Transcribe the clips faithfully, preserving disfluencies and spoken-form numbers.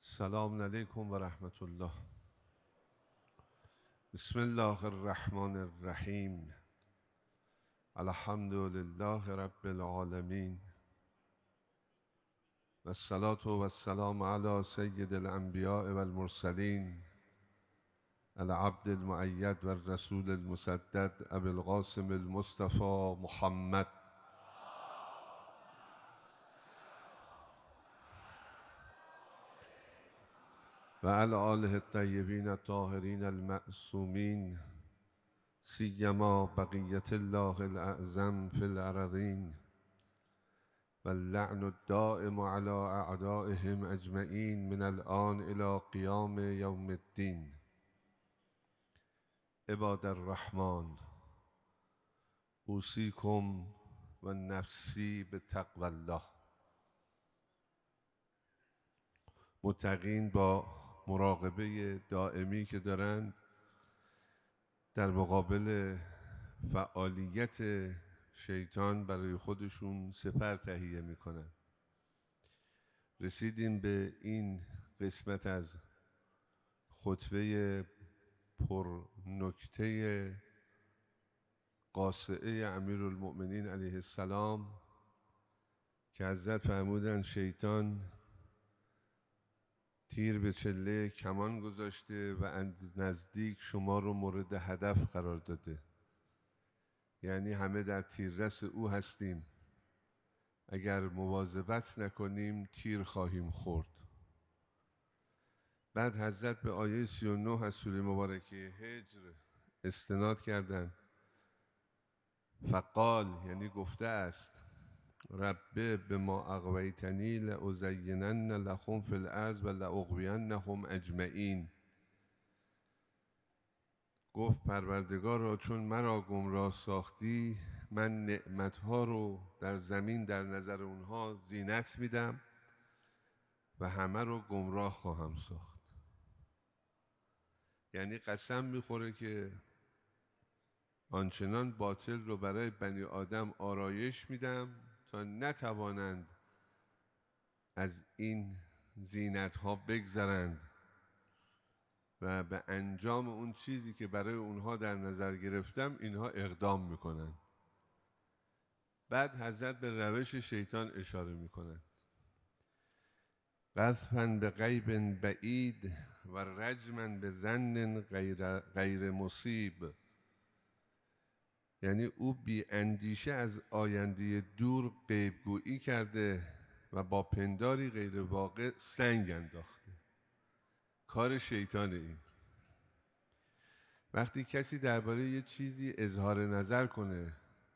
السلام علیکم و رحمت الله. بسم الله الرحمن الرحیم. الحمد لله رب العالمین و الصلاة و السلام علی سید الانبیاء و المرسلین العبد المؤید و الرسول المسدد ابی القاسم المصطفى محمد و علی آله الطیبین الطاهرین المعصومین سیما بقیة الله الاعظم فی الارضین و اللعن الدائم علی اعدائهم اجمعین من الآن الی قیام یوم الدین. عباد الرحمن، اوصیکم و نفسی بتقوی الله. متقین با مراقبه دائمی که دارند در مقابل فعالیت شیطان برای خودشون سپر تهیه میکنند. رسیدیم به این قسمت از خطبه پر نکته قاصعه امیرالمؤمنین علیه السلام که حضرت فرمودند شیطان تیر به چله کمان گذاشته و از نزدیک شما رو مورد هدف قرار داده، یعنی همه در تیررس او هستیم، اگر مواظبت نکنیم تیر خواهیم خورد. بعد حضرت به آیه سی و نه از سوره مبارکه هجر استناد کردند. فقال، یعنی گفته است رب بما اغویتنی لازینن لهم فی الارض و لاغوینهم اجمعین. گفت پروردگارا چون مرا گمراه ساختی، من نعمتها رو در زمین در نظر اونها زینت میدم و همه رو گمراه خواهم ساخت. یعنی قسم میخوره که آنچنان باطل رو برای بنی آدم آرایش میدم تا نتوانند از این زینت ها بگذرند و به انجام اون چیزی که برای اونها در نظر گرفتم اینها اقدام میکنند. بعد حضرت به روش شیطان اشاره میکنند. قذفا به غیب بعید و رجما به ظن غیر, غیر مصیب. یعنی او بی اندیشه از آینده دور غیبگویی کرده و با پنداری غیر واقع سنگ انداخته. کار شیطان این. وقتی کسی درباره یه چیزی اظهار نظر کنه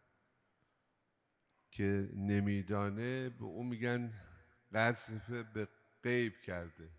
که نمیدانه، به اون میگن قذف به غیب کرده.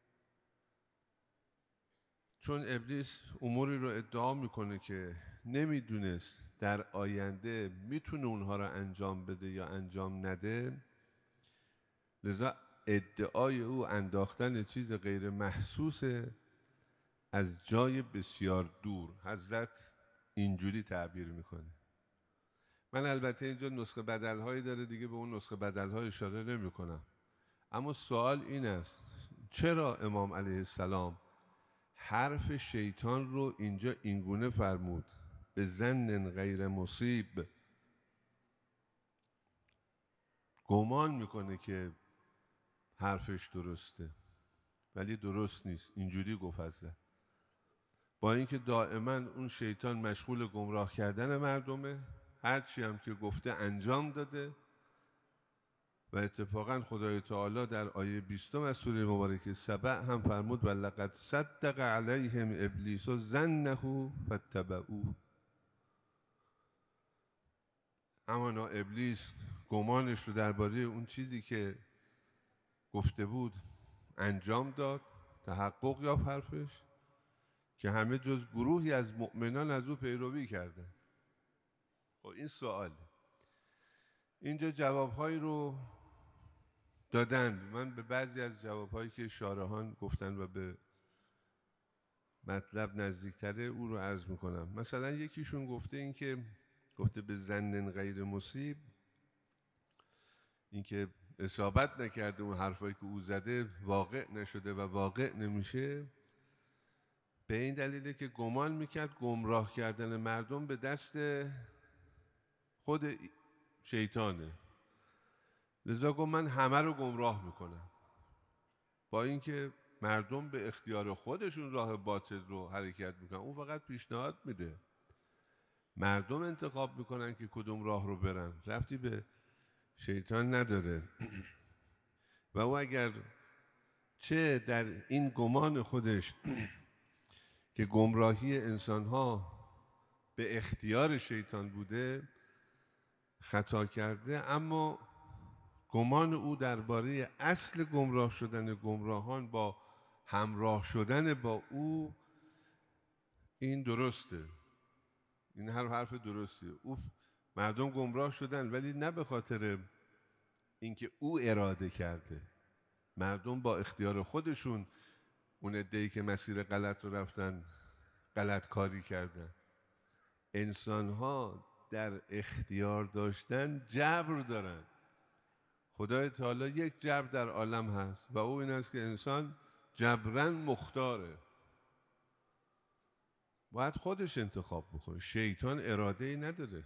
چون ابلیس اموری رو ادعا میکنه که نمیدونست در آینده میتونه اونها رو انجام بده یا انجام نده، لذا ادعای او انداختن چیز غیر محسوس از جای بسیار دور. حضرت اینجوری تعبیر میکنه. من البته اینجا نسخه بدلهایی داره دیگه، به اون نسخه بدلهای اشاره نمی کنم. اما سوال این است چرا امام علیه السلام حرف شیطان رو اینجا اینگونه فرمود به ظن غیر مصیب؟ گمان میکنه که حرفش درسته ولی درست نیست. اینجوری گفت حضرت، با اینکه دائما اون شیطان مشغول گمراه کردن مردمه، هرچی هم که گفته انجام داده. و اتفاقا خدای تعالی در آیه بیستم از سوره مبارکه سبع هم فرمود ولقد صدق علیهم ابلیس ظنه فاتبعوه. اما ابلیس گمانش رو درباره اون چیزی که گفته بود انجام داد، تحقق یافت حرفش، که همه جز گروهی از مؤمنان از او پیروی کرده. خب این سوال اینجا جوابهایی رو دادن. من به بعضی از جوابهایی که شارحان گفتن و به مطلب نزدیکتره او رو عرض میکنم. مثلا یکیشون گفته این که گفته به ظن غیر مصیب، این که اصابت نکرده، اون حرفایی که او زده واقع نشده و واقع نمیشه، به این دلیله که گمان میکرد گمراه کردن مردم به دست خود شیطانه. لذا گفت من همه رو گمراه میکنم، با اینکه مردم به اختیار خودشون راه باطل رو حرکت میکنن، اون فقط پیشنهاد میده، مردم انتخاب میکنن که کدوم راه رو برن، ربطی به شیطان نداره. و او اگر چه در این گمان خودش که گمراهی انسانها به اختیار شیطان بوده خطا کرده، اما گمان او درباره اصل گمراه شدن گمراهان با همراه شدن با او این درسته، این هر حرف درستیه. او مردم گمراه شدن ولی نه به خاطر اینکه او اراده کرده، مردم با اختیار خودشون اون عده‌ای که مسیر غلط رو رفتن غلط کاری کردن. انسان‌ها در اختیار داشتن جبر دارن. خدای تعالی یک جبر در عالم هست و او این است که انسان جبراً مختاره، باید خودش انتخاب بکنه، شیطان اراده‌ای نداره.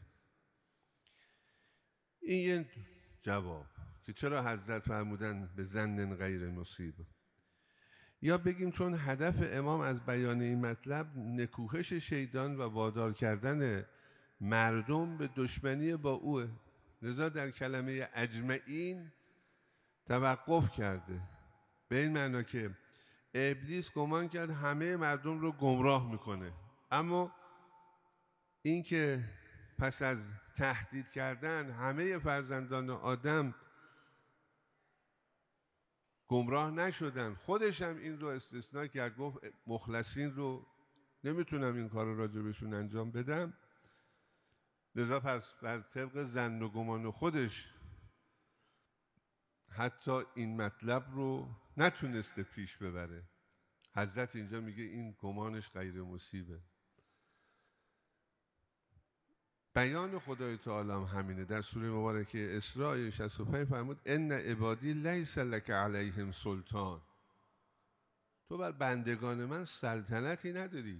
این یه جواب که چرا حضرت فرمودن به ظن غیر مصیب. یا بگیم چون هدف امام از بیان این مطلب نکوهش شیطان و وادار کردن مردم به دشمنی با اوه، لذا در کلمه اجمعین توقف کرده، به این معنا که ابلیس گمان کرد همه مردم رو گمراه میکنه، اما این که پس از تهدید کردن همه فرزندان آدم گمراه نشدن، خودش هم این رو استثناء کرد، گفت مخلصین رو نمیتونم این کار رو راجبشون انجام بدم، لذا بر طبق ظن و گمان خودش حتی این مطلب رو نتونسته پیش ببره. حضرت اینجا میگه این گمانش غیر مصیبه. بیان خدای تعالی هم همینه. در سوره مبارکه اسراء شصت و پنج فرمود ان عبادی لیس لک علیهم سلطان، تو بر بندگان من سلطنتی نداری.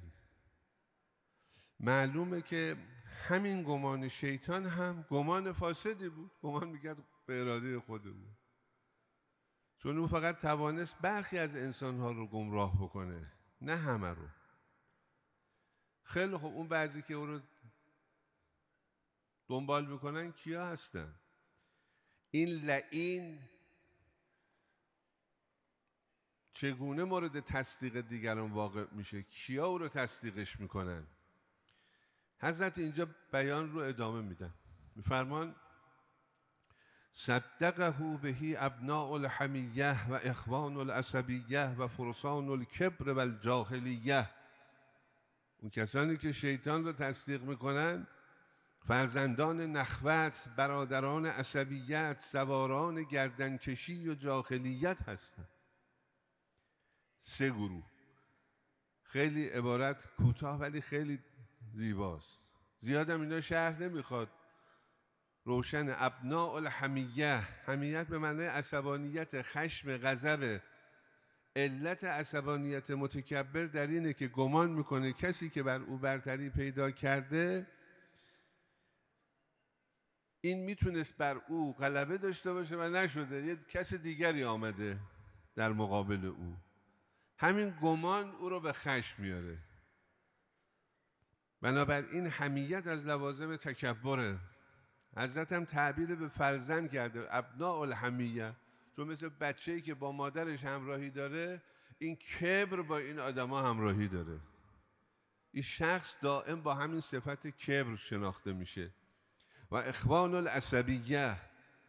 معلومه که همین گمان شیطان هم گمان فاسدی بود، گمان میکرد به اراده خود بود، چون او فقط توانست برخی از انسانها رو گمراه بکنه، نه همه رو. خیلی خوب، اون بعضی که او رو دنبال میکنن کیا هستن؟ این لعین چگونه مورد تصدیق دیگران واقع میشه؟ کیا او رو تصدیقش میکنن؟ حضرت اینجا بیان رو ادامه میدن، میفرمان صدقه بهی ابناء الحمیه و اخوان العصبیه و فرسان الکبر و الجاهلیه. اون کسانی که شیطان رو تصدیق میکنن فرزندان نخوت، برادران عصبیت، سواران گردنکشی و جاهلیت هستند. سه گروه، خیلی عبارت کوتاه ولی خیلی زیباست، زیادم اینا شرح نمیخواد، روشن. ابناء الحمیه، حمیت به معنی عصبانیت، خشم، غضب. علت عصبانیت متکبر در اینه که گمان میکنه کسی که بر او برتری پیدا کرده این میتونست بر او غلبه داشته باشه و نشده، یه کس دیگری آمده در مقابل او. همین گمان او رو به خشم میاره. بنابراین حمیت از لوازم تکبره. حضرت هم تعبیر به فرزند کرده ابناء الحمیه، چون مثل بچه‌ای که با مادرش همراهی داره، این کبر با این آدما همراهی داره. این شخص دائم با همین صفت کبر شناخته میشه. و اخوان العصبیه،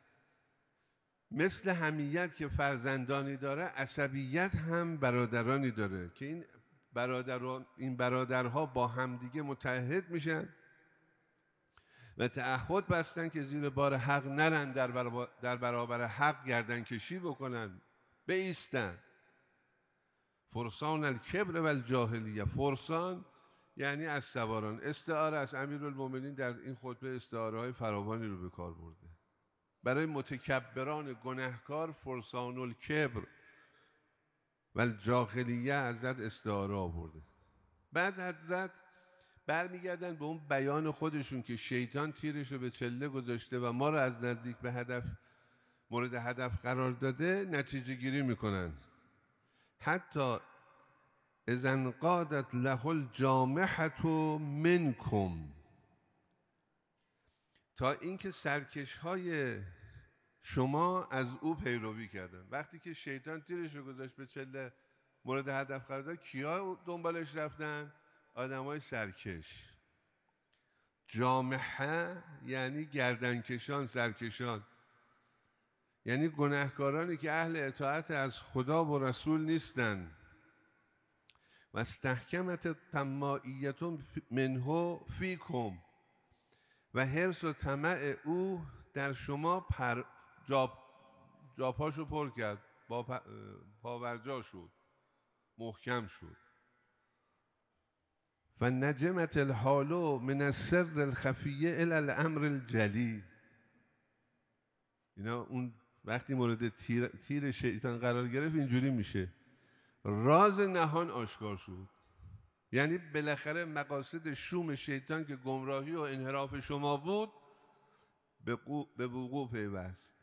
مثل حمیت که فرزندانی داره، عصبیت هم برادرانی داره که این برادران این برادرها با همدیگه متحد میشن و تعهد بستن که زیر بار حق نرن، در برابر, در برابر حق گردن کشی بکنن، بایستن. فرسان الکبر و الجاهلیه، فرسان یعنی از سواران. استعاره از امیرالمومنین در این خطبه استعاره های فراوانی رو به کار برده. برای متکبران گنهکار فرسان الکبر و الجاهلیه حضرت استعاره آورده. بعد حضرت برمیگردن به اون بیان خودشون که شیطان تیرش رو به چله گذاشته و ما رو از نزدیک به هدف مورد هدف قرار داده، نتیجه گیری میکنن. حتی اذا انقادت له الجامحة منکم، تا اینکه سرکش های شما از او پیروی کردن. وقتی که شیطان تیرش رو گذاشت به چله مورد هدف قرار داد، کیا دنبالش رفتن؟ آدمای سرکش. جامحه یعنی گردنکشان، سرکشان، یعنی گناهکارانی که اهل اطاعت از خدا و رسول نیستن. و استحکمت طماعیت منه فیکم، و حرص و طمع او در شما پر جا جاپاشو پر کرد، با پاورجا شد، محکم شد. و نجمت الحال من السر الخفیه الی الامر الجلی. اینا اون وقتی مورد تیر, تیر شیطان قرار گرفت اینجوری میشه، راز نهان آشکار شد. یعنی بالاخره مقاصد شوم شیطان که گمراهی و انحراف شما بود به وقوع پیوست.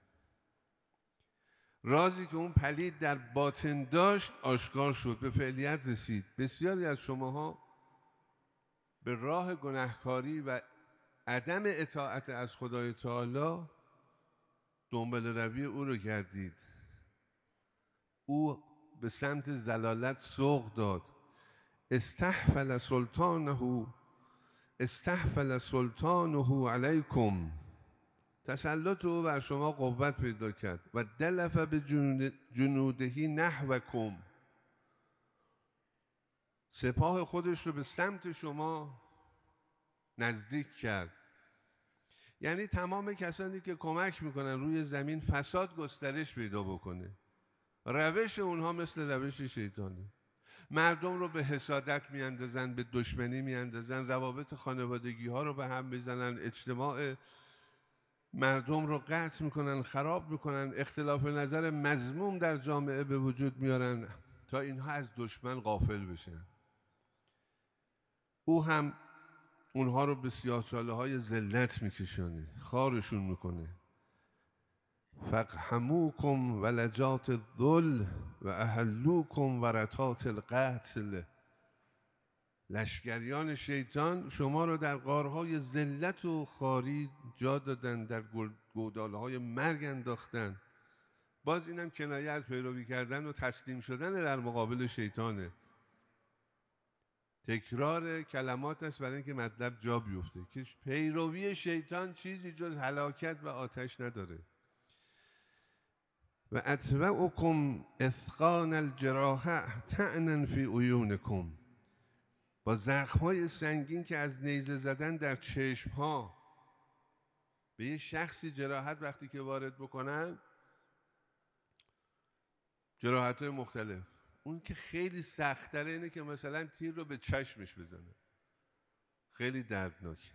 رازی که اون پلید در باطن داشت آشکار شد، به فعلیت رسید. بسیاری از شماها به راه گناهکاری و عدم اطاعت از خدای تعالی دنبال روی او رو کردید. او به سمت زلالت سوق داد. استحفل سلطانه استحفل سلطانه علیکم، تسلط او بر شما قوت پیدا کرد. و دلف به جنودهی نحوکم، سپاه خودش رو به سمت شما نزدیک کرد. یعنی تمام کسانی که کمک میکنن روی زمین فساد گسترش پیدا بکنه، روش اونها مثل روش شیطانه. مردم رو به حسادت میاندازن، به دشمنی میاندازن، روابط خانوادگی ها رو به هم میزنن، اجتماع مردم رو قطع میکنن، خراب میکنن، اختلاف نظر مذموم در جامعه به وجود میارن تا اینها از دشمن غافل بشن. او هم اونها رو به سیاه‌چاله های ذلت میکشونه، خارشون میکنه. فقهموکم ولجات الذل و اهلوکم ورطات القتل. لشکریان شیطان شما رو در غارهای ذلت و خواری جا دادن، در گودالهای مرگ انداختن. باز اینم کنایه از پیروی کردن و تسلیم شدن در مقابل شیطانه. تکرار کلمات است برای اینکه مطلب جا بیفته که پیروی شیطان چیزی جز هلاکت و آتش نداره. و اتبعکم اثقان الجراحه طعنا فی عیونکم، با زخم‌های سنگین که از نیزه زدن در چشم‌ها. به یه شخصی جراحت وقتی که وارد بکنن، جراحت‌های مختلف، اون که خیلی سخت‌تره اینه که مثلا تیر رو به چشمش بزنه، خیلی دردناک.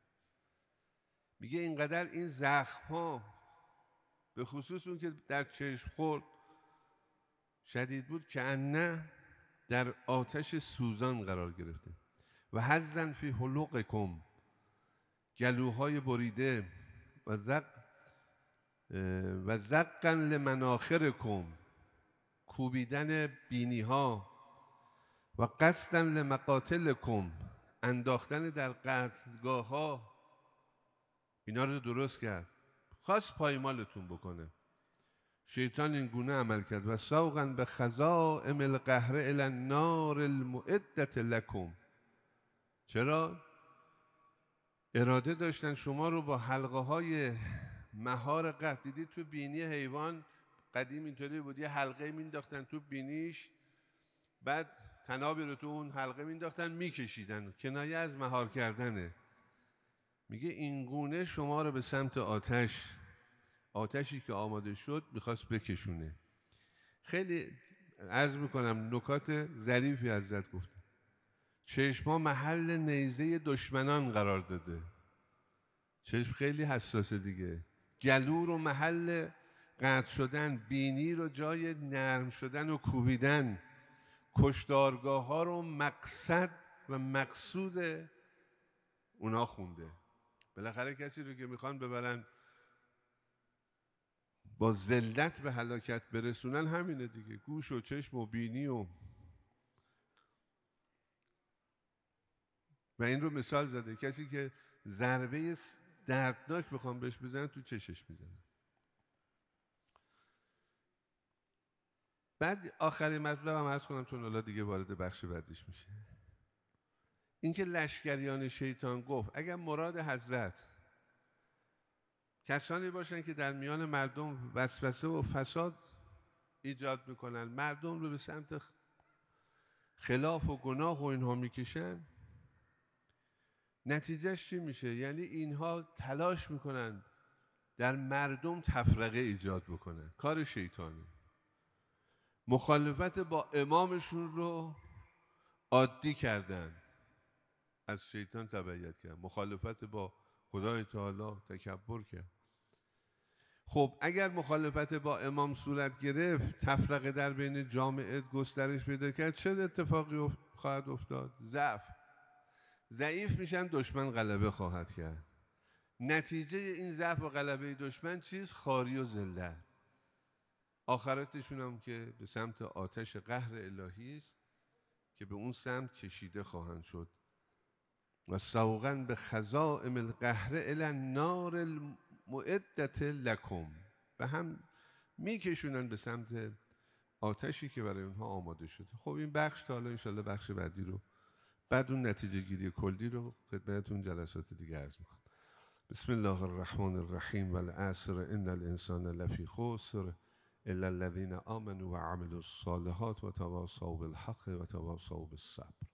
میگه اینقدر این زخم‌ها به خصوص اون که در چشم خورد شدید بود که انه در آتش سوزان قرار گرفته. و حزن فی حلوقکم، گلوهای بریده. و زق و زقا لمناخرکم، کوبیدن بینی ها. و قصدا لمقاتلکم، انداختن در قتلگاه ها. اینا رو درست کرد، خواست پایمالتون بکنه. شیطان این گونه عمل کرد. و سوقا به خزائم القهر الی النار المعدة لکم. چرا؟ اراده داشتن شما رو با حلقه های مهار قهر. دیدید تو بینی حیوان قدیم اینطوری بود، یه حلقه مینداختن تو بینیش، بعد تنابی رو تو اون حلقه مینداختن میکشیدن، کنایه از مهار کردنه. میگه این گونه شما رو به سمت آتش، آتشی که آماده شد میخواست بکشونه. خیلی عرض میکنم نکات ظریفی حضرت گفت. چشم محل نیزه دشمنان قرار داده. چشم خیلی حساسه دیگه. گلو رو محل قطع شدن، بینی رو جای نرم شدن و کوبیدن، کشتارگاه ها رو مقصد و مقصود اونا خونده. بالاخره کسی رو که میخوان ببرن با ذلت به هلاکت برسونن همینه دیگه، گوش و چشم و بینی و و این رو مثال زده. کسی که ضربه دردناک بخوام بهش بزنن تو چشش میزنن. بعد آخرین مطلبم عرض کنم چون حالا دیگه وارد بخش بعدیش میشه، اینکه لشکریان شیطان گفت اگر مراد حضرت کسانی باشن که در میان مردم وسوسه و فساد ایجاد میکنن، مردم رو به سمت خلاف و گناه و اینها میکشن، نتیجهش چی میشه؟ یعنی اینها تلاش میکنن در مردم تفرقه ایجاد بکنن، کار شیطانی. مخالفت با امامشون رو عادی کردن، از شیطان تبعیت کرد، مخالفت با خدای تعالی تکبر کرد. خب اگر مخالفت با امام صورت گرفت، تفرقه در بین جامعه گسترش پیدا کرد، چه اتفاقی خواهد افتاد؟ ضعف. ضعیف میشن، دشمن غلبه خواهد کرد. نتیجه این ضعف و غلبه دشمن چیز؟ خاری و ذلت. آخرتشون هم که به سمت آتش قهر الهی است که به اون سمت کشیده خواهند شد. و سوقاً به خزائم القهر الی النار المعدة لکم، به هم میکشونن به سمت آتشی که برای اونها آماده شده. خب این بخش تا حالا انشالله بخش بعدی رو بعد اون نتیجه گیری کلی رو خدمتتون جلسات دیگه عرض میکنم. بسم الله الرحمن الرحیم. والعصر ان الانسان لفی خسر الا الذین آمنوا و عملوا الصالحات و تواصوا بالحق و تواصوا بالصبر.